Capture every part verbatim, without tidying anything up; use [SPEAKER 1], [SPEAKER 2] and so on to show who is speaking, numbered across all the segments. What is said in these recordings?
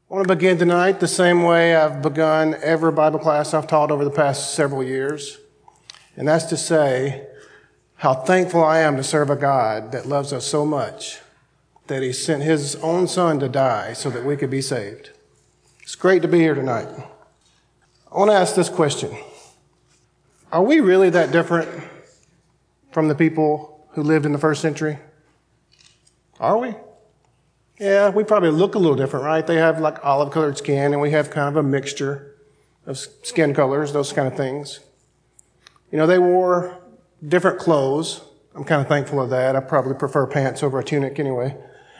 [SPEAKER 1] I want to begin tonight the same way I've begun every Bible class I've taught over the past several years, and that's to say how thankful I am to serve a God that loves us so much that he sent his own son to die so that we could be saved. It's great to be here tonight. I want to ask this question. Are we really that different from the people who lived in the first century? Are we? Yeah, we probably look a little different, right? They have like olive-colored skin, and we have kind of a mixture of skin colors, those kind of things. You know, they wore different clothes. I'm kind of thankful of that. I probably prefer pants over a tunic anyway.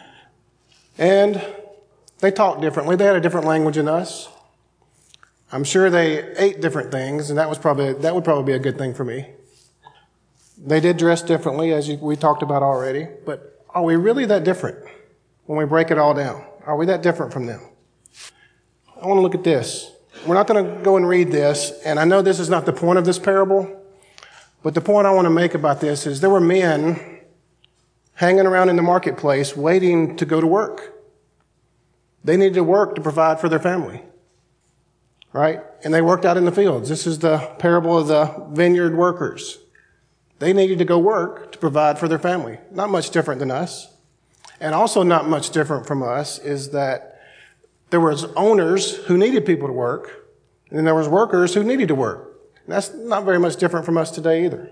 [SPEAKER 1] And they talked differently. They had a different language than us. I'm sure they ate different things, and that was probably that would probably be a good thing for me. They did dress differently, as we talked about already. But are we really that different when we break it all down? Are we that different from them? I want to look at this. We're not going to go and read this, and I know this is not the point of this parable, but the point I want to make about this is there were men hanging around in the marketplace waiting to go to work. They needed to work to provide for their family, right? And they worked out in the fields. This is the parable of the vineyard workers. They needed to go work to provide for their family. Not much different than us. And also not much different from us is that there was owners who needed people to work, and then there was workers who needed to work. And that's not very much different from us today either.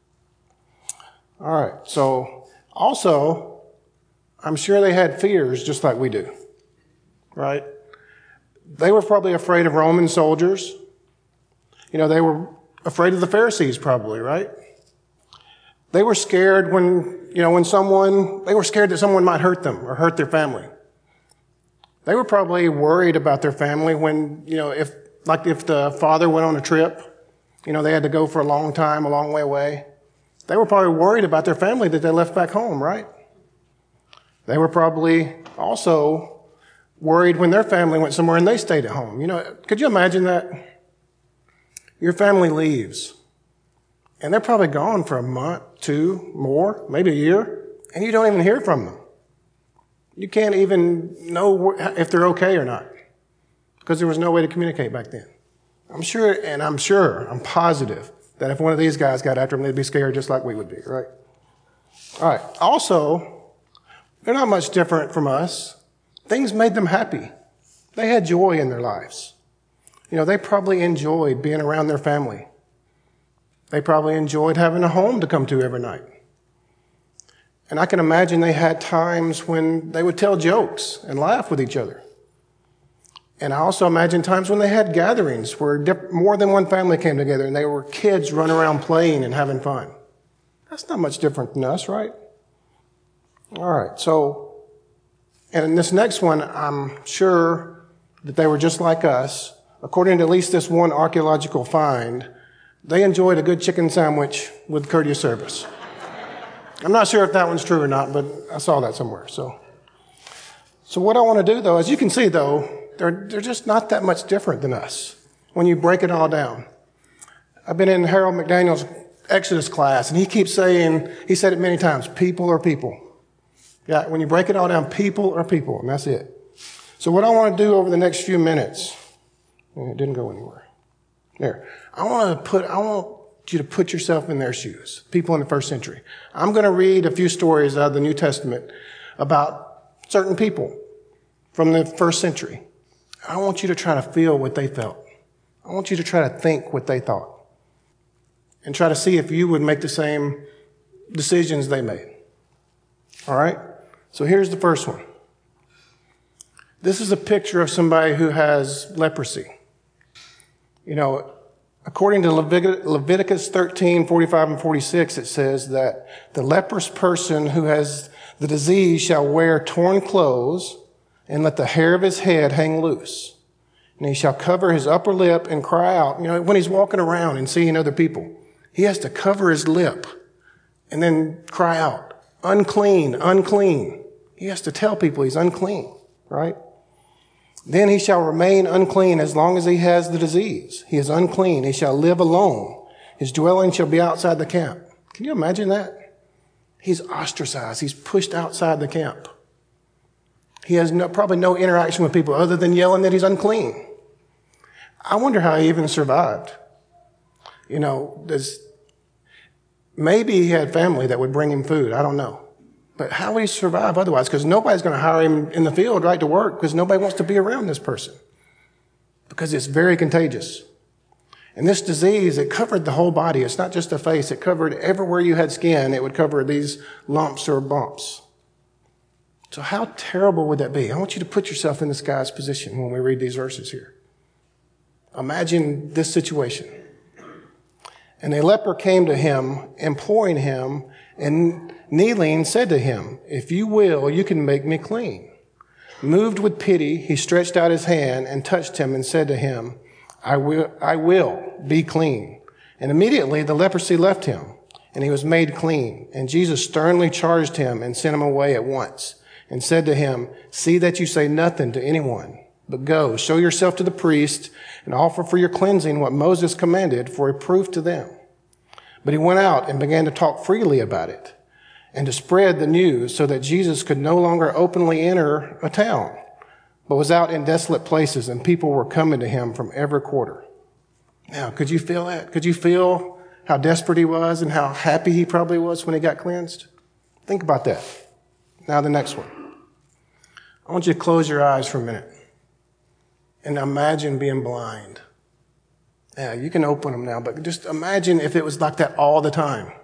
[SPEAKER 1] All right, so also, I'm sure they had fears just like we do, right? They were probably afraid of Roman soldiers. You know, they were afraid of the Pharisees probably, right? They were scared when, you know, when someone, they were scared that someone might hurt them or hurt their family. They were probably worried about their family when, you know, if, like if the father went on a trip, you know, they had to go for a long time, a long way away. They were probably worried about their family that they left back home, right? They were probably also worried when their family went somewhere and they stayed at home. You know, could you imagine that? Your family leaves. And they're probably gone for a month, two, more, maybe a year, and you don't even hear from them. You can't even know if they're okay or not because there was no way to communicate back then. I'm sure, and I'm sure, I'm positive that if one of these guys got after them, they'd be scared just like we would be, right? All right. Also, they're not much different from us. Things made them happy. They had joy in their lives. You know, they probably enjoyed being around their family. They probably enjoyed having a home to come to every night. And I can imagine they had times when they would tell jokes and laugh with each other. And I also imagine times when they had gatherings where more than one family came together and they were kids running around playing and having fun. That's not much different than us, right? All right, so, and in this next one, I'm sure that they were just like us. According to at least this one archaeological find, they enjoyed a good chicken sandwich with courteous service. I'm not sure if that one's true or not, but I saw that somewhere. So, so what I want to do, though, as you can see, though, they're, they're just not that much different than us when you break it all down. I've been in Harold McDaniel's Exodus class, and he keeps saying, he said it many times, people are people. Yeah, when you break it all down, people are people, and that's it. So what I want to do over the next few minutes, it didn't go anywhere. There. I want to put, I want you to put yourself in their shoes, people in the first century. I'm going to read a few stories out of the New Testament about certain people from the first century. I want you to try to feel what they felt. I want you to try to think what they thought and try to see if you would make the same decisions they made. All right? So here's the first one. This is a picture of somebody who has leprosy. You know, according to Levit- Leviticus thirteen, forty-five and forty-six, it says that the leprous person who has the disease shall wear torn clothes and let the hair of his head hang loose. And he shall cover his upper lip and cry out. You know, when he's walking around and seeing other people, he has to cover his lip and then cry out, unclean, unclean. He has to tell people he's unclean, right? Then he shall remain unclean as long as he has the disease. He is unclean. He shall live alone. His dwelling shall be outside the camp. Can you imagine that? He's ostracized. He's pushed outside the camp. He has no, probably no interaction with people other than yelling that he's unclean. I wonder how he even survived. You know, does, maybe he had family that would bring him food. I don't know. But how would he survive otherwise? Because nobody's going to hire him in the field, right, to work, because nobody wants to be around this person. Because it's very contagious. And this disease, it covered the whole body. It's not just the face. It covered everywhere you had skin. It would cover these lumps or bumps. So how terrible would that be? I want you to put yourself in this guy's position when we read these verses here. Imagine this situation. And a leper came to him, imploring him, and kneeling said to him, "If you will, you can make me clean." Moved with pity, he stretched out his hand and touched him and said to him, I will, I will be clean. And immediately the leprosy left him, and he was made clean. And Jesus sternly charged him and sent him away at once, and said to him, "See that you say nothing to anyone, but go, show yourself to the priest, and offer for your cleansing what Moses commanded for a proof to them." But he went out and began to talk freely about it, and to spread the news, so that Jesus could no longer openly enter a town, but was out in desolate places, and people were coming to him from every quarter. Now, could you feel that? Could you feel how desperate he was and how happy he probably was when he got cleansed? Think about that. Now the next one. I want you to close your eyes for a minute and imagine being blind. Yeah, you can open them now, but just imagine if it was like that all the time.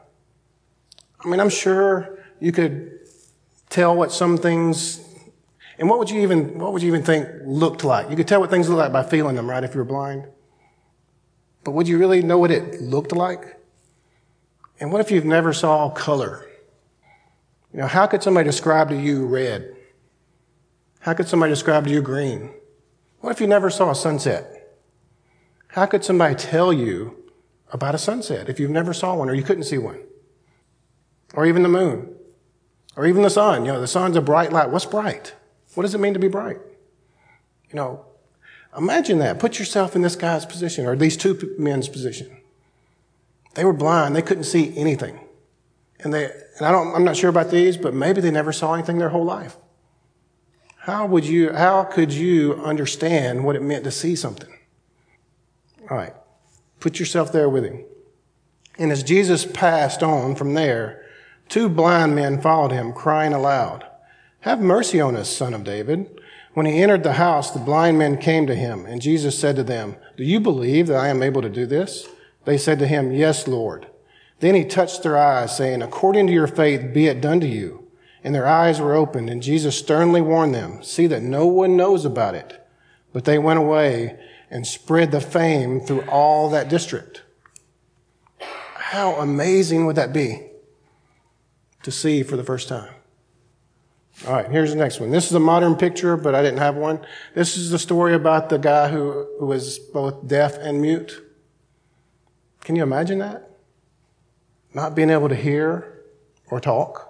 [SPEAKER 1] I mean, I'm sure you could tell what some things, and what would you even, what would you even think looked like? You could tell what things look like by feeling them, right, if you were blind. But would you really know what it looked like? And what if you've never saw color? You know, how could somebody describe to you red? How could somebody describe to you green? What if you never saw a sunset? How could somebody tell you about a sunset if you've never saw one or you couldn't see one? Or even the moon? Or even the sun? You know, the sun's a bright light. What's bright? What does it mean to be bright? You know, imagine that. Put yourself in this guy's position, or these two men's position. They were blind. They couldn't see anything. And they, and I don't, I'm not sure about these, but maybe they never saw anything their whole life. How would you, how could you understand what it meant to see something? All right. Put yourself there with him. And as Jesus passed on from there, two blind men followed him, crying aloud, "Have mercy on us, Son of David." When he entered the house, the blind men came to him, and Jesus said to them, "Do you believe that I am able to do this?" They said to him, "Yes, Lord." Then he touched their eyes, saying, "According to your faith, be it done to you." And their eyes were opened, and Jesus sternly warned them, "See that no one knows about it." But they went away and spread the fame through all that district. How amazing would that be to see for the first time? All right, here's the next one. This is a modern picture, but I didn't have one. This is the story about the guy who, who was both deaf and mute. Can you imagine that? Not being able to hear or talk.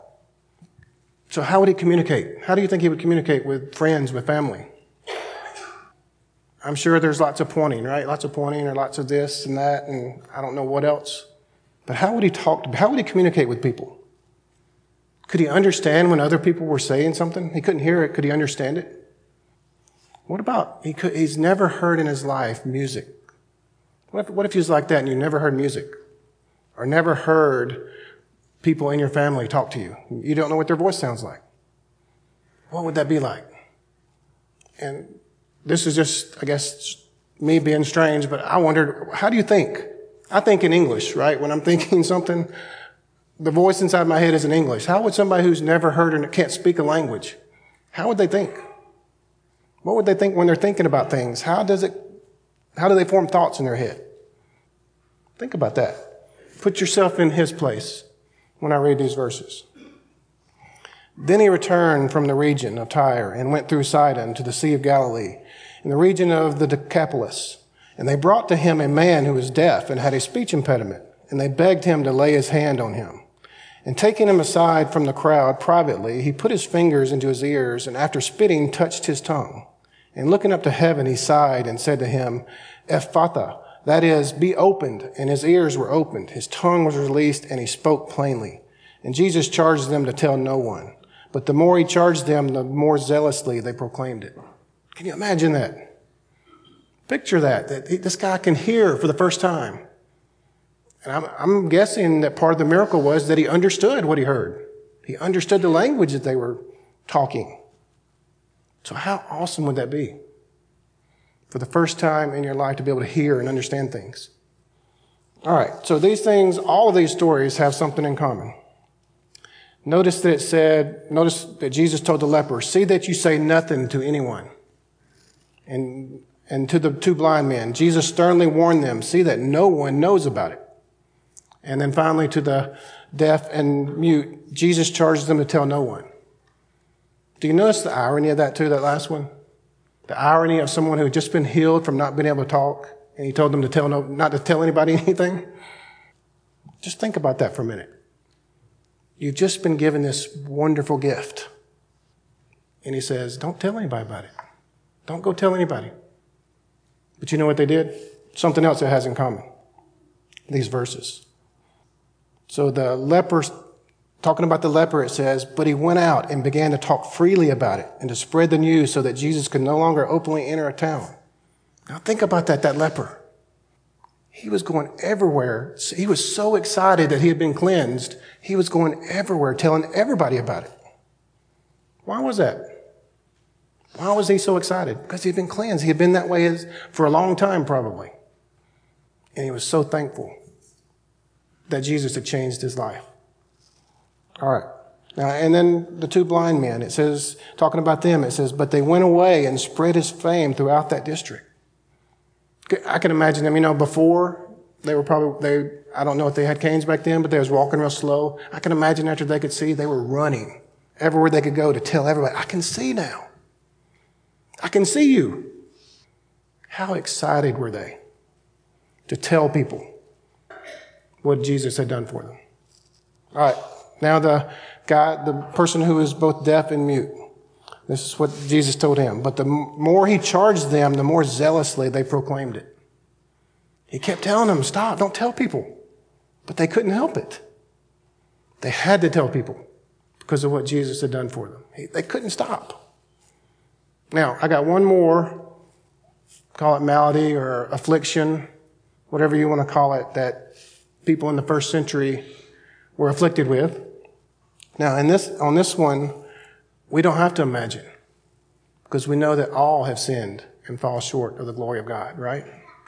[SPEAKER 1] So how would he communicate? How do you think he would communicate with friends, with family? I'm sure there's lots of pointing, right? Lots of pointing or lots of this and that, and I don't know what else. But how would he talk to, how would he communicate with people? Could he understand when other people were saying something? He couldn't hear it. Could he understand it? What about, he could, he's never heard in his life music. What if, what if he was like that and you never heard music? Or never heard people in your family talk to you? You don't know what their voice sounds like. What would that be like? And this is just, I guess, me being strange, but I wondered, how do you think? I think in English, right? When I'm thinking something, the voice inside my head is in English. How would somebody who's never heard and can't speak a language, how would they think? What would they think when they're thinking about things? How does it, how do they form thoughts in their head? Think about that. Put yourself in his place when I read these verses. Then he returned from the region of Tyre and went through Sidon to the Sea of Galilee, in the region of the Decapolis. And they brought to him a man who was deaf and had a speech impediment, and they begged him to lay his hand on him. And taking him aside from the crowd privately, he put his fingers into his ears, and after spitting, touched his tongue. And looking up to heaven, he sighed and said to him, "Ephphatha," that is, "be opened." And his ears were opened, his tongue was released, and he spoke plainly. And Jesus charged them to tell no one. But the more he charged them, the more zealously they proclaimed it. Can you imagine that? Picture that, that he, this guy can hear for the first time. And I'm, I'm guessing that part of the miracle was that he understood what he heard. He understood the language that they were talking. So how awesome would that be? For the first time in your life to be able to hear and understand things. All right, so these things, all of these stories have something in common. Notice that it said, notice that Jesus told the leper, see that you say nothing to anyone. And, and to the two blind men, Jesus sternly warned them, see that no one knows about it. And then finally to the deaf and mute, Jesus charged them to tell no one. Do you notice the irony of that too, that last one? The irony of someone who had just been healed from not being able to talk, and he told them to tell no, not to tell anybody anything. Just think about that for a minute. You've just been given this wonderful gift. And he says, don't tell anybody about it. Don't go tell anybody. But you know what they did? Something else it has in common. These verses. So the leper, talking about the leper, it says, but he went out and began to talk freely about it and to spread the news so that Jesus could no longer openly enter a town. Now think about that, that leper. He was going everywhere. He was so excited that he had been cleansed. He was going everywhere, telling everybody about it. Why was that? Why was he so excited? Because he had been cleansed. He had been that way for a long time, probably. And he was so thankful that Jesus had changed his life. All right. Now, and then the two blind men, it says, talking about them, it says, but they went away and spread his fame throughout that district. I can imagine them, you know, before they were probably, they, I don't know if they had canes back then, but they was walking real slow. I can imagine after they could see, they were running everywhere they could go to tell everybody, I can see now. I can see you. How excited were they to tell people what Jesus had done for them? All right. Now the guy, the person who is both deaf and mute. This is what Jesus told him. But the more he charged them, the more zealously they proclaimed it. He kept telling them, stop, don't tell people. But they couldn't help it. They had to tell people because of what Jesus had done for them. He, they couldn't stop. Now, I got one more, call it malady or affliction, whatever you want to call it, that people in the first century were afflicted with. Now, in this, on this one, we don't have to imagine, because we know that all have sinned and fall short of the glory of God, right?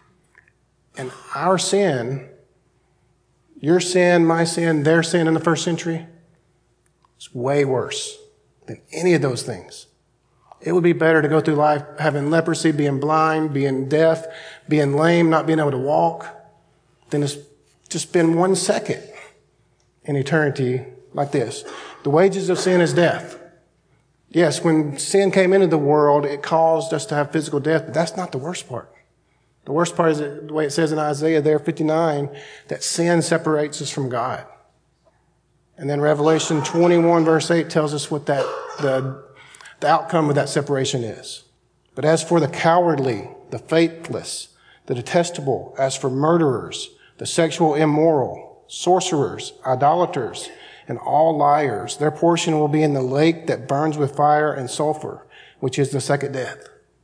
[SPEAKER 1] And our sin, your sin, my sin, their sin in the first century, is way worse than any of those things. It would be better to go through life having leprosy, being blind, being deaf, being lame, not being able to walk, than to just spend one second in eternity like this. The wages of sin is death. Yes, when sin came into the world, it caused us to have physical death, but that's not the worst part. The worst part is the way it says in Isaiah there, fifty-nine, that sin separates us from God. And then Revelation twenty-one verse eight tells us what that, the, the outcome of that separation is. But as for the cowardly, the faithless, the detestable, as for murderers, the sexual immoral, sorcerers, idolaters, and all liars, their portion will be in the lake that burns with fire and sulfur, which is the second death.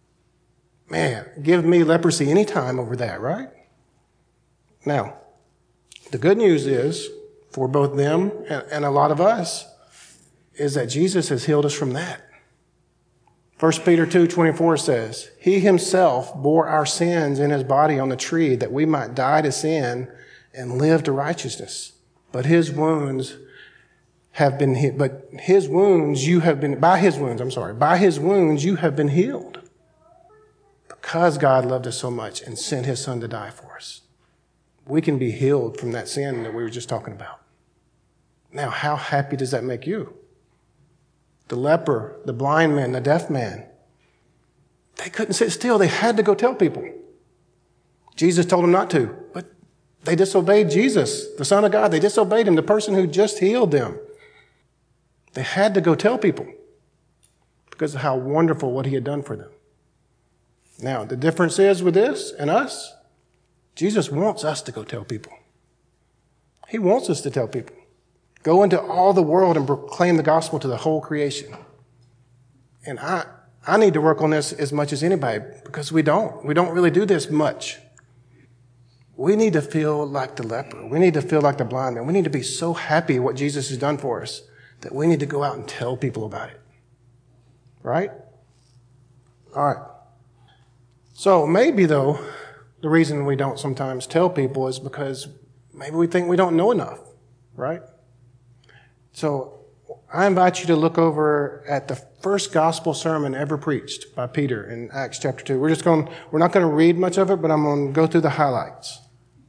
[SPEAKER 1] Man, give me leprosy any time over that, right? Now, the good news is, for both them and, and a lot of us, is that Jesus has healed us from that. First Peter two twenty-four says, he himself bore our sins in his body on the tree that we might die to sin and live to righteousness. But his wounds have been hit, but his wounds you have been, by his wounds, I'm sorry, by his wounds you have been healed. Because God loved us so much and sent his son to die for us. We can be healed from that sin that we were just talking about. Now, how happy does that make you? The leper, the blind man, the deaf man, they couldn't sit still. They had to go tell people. Jesus told them not to, but they disobeyed Jesus, the Son of God. They disobeyed him, the person who just healed them. They had to go tell people because of how wonderful what he had done for them. Now, the difference is with this and us, Jesus wants us to go tell people. He wants us to tell people. Go into all the world and proclaim the gospel to the whole creation. And I, I need to work on this as much as anybody because we don't. We don't really do this much. We need to feel like the leper. We need to feel like the blind man. We need to be so happy what Jesus has done for us that we need to go out and tell people about it. Right? All right. So maybe, though, the reason we don't sometimes tell people is because maybe we think we don't know enough. Right? So I invite you to look over at the first gospel sermon ever preached by Peter in Acts chapter two. We're just going, we're not going to read much of it, but I'm going to go through the highlights.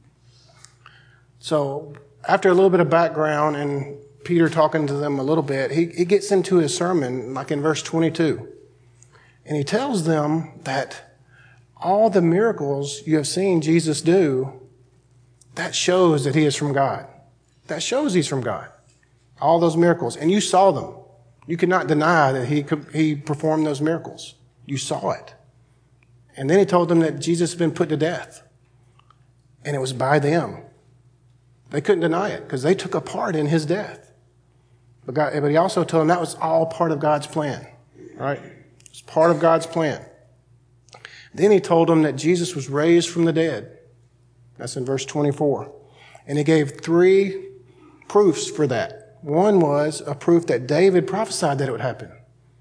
[SPEAKER 1] So after a little bit of background and Peter talking to them a little bit, he, he gets into his sermon, like in verse twenty-two. And he tells them that all the miracles you have seen Jesus do, that shows that he is from God. That shows he's from God. All those miracles. And you saw them. You could not deny that he could, he performed those miracles. You saw it. And then he told them that Jesus had been put to death. And it was by them. They couldn't deny it because they took a part in his death. But, God, but he also told them that was all part of God's plan. Right? It was part of God's plan. Then he told them that Jesus was raised from the dead. That's in verse twenty-four. And he gave three proofs for that. One was a proof that David prophesied that it would happen.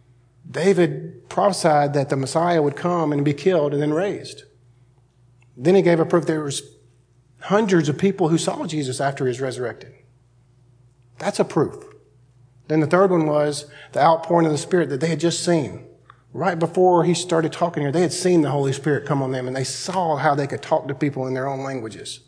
[SPEAKER 1] David prophesied that the Messiah would come and be killed and then raised. Then he gave a proof there was hundreds of people who saw Jesus after he was resurrected. That's a proof. Then the third one was the outpouring of the Spirit that they had just seen. Right before he started talking here, they had seen the Holy Spirit come on them and they saw how they could talk to people in their own languages.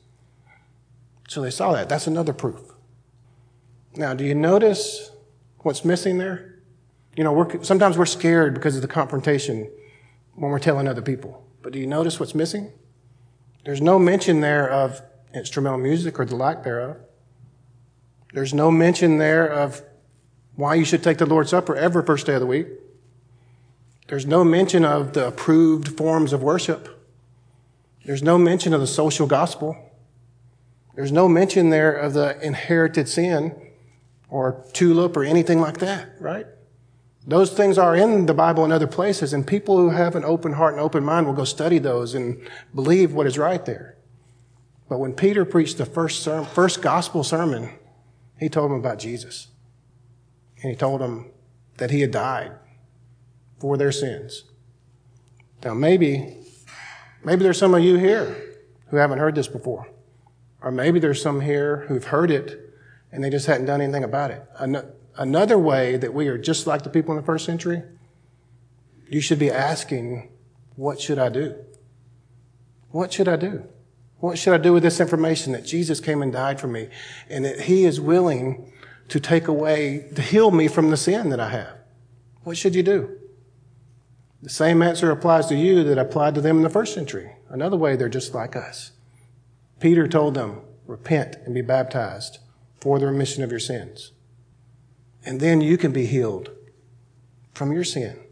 [SPEAKER 1] So they saw that. That's another proof. Now, do you notice what's missing there? You know, we're, sometimes we're scared because of the confrontation when we're telling other people. But do you notice what's missing? There's no mention there of instrumental music or the lack thereof. There's no mention there of why you should take the Lord's Supper every first day of the week. There's no mention of the approved forms of worship. There's no mention of the social gospel. There's no mention there of the inherited sin or tulip or anything like that, right? Those things are in the Bible in other places, and people who have an open heart and open mind will go study those and believe what is right there. But when Peter preached the first sermon, first gospel sermon, he told them about Jesus. And he told them that he had died for their sins. Now maybe, maybe there's some of you here who haven't heard this before. Or maybe there's some here who've heard it and they just hadn't done anything about it. Another way that we are just like the people in the first century, you should be asking, what should I do? What should I do? What should I do with this information that Jesus came and died for me and that he is willing to take away, to heal me from the sin that I have? What should you do? The same answer applies to you that applied to them in the first century. Another way they're just like us. Peter told them, repent and be baptized for the remission of your sins. And then you can be healed from your sin.